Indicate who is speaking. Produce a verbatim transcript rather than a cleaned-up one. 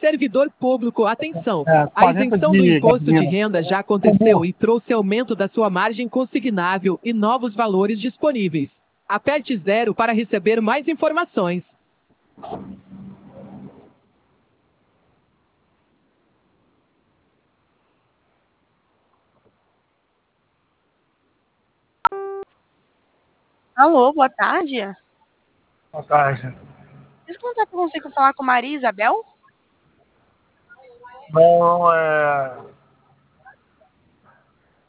Speaker 1: Servidor público, atenção!
Speaker 2: É,
Speaker 1: A isenção do
Speaker 2: de
Speaker 1: imposto de
Speaker 2: gasolina.
Speaker 1: renda já aconteceu e trouxe aumento da sua margem consignável e novos valores disponíveis. Aperte zero para receber mais informações.
Speaker 3: Alô, boa tarde.
Speaker 2: Boa tarde.
Speaker 3: Desculpa, eu consigo falar com Maria Isabel?
Speaker 2: Não, é...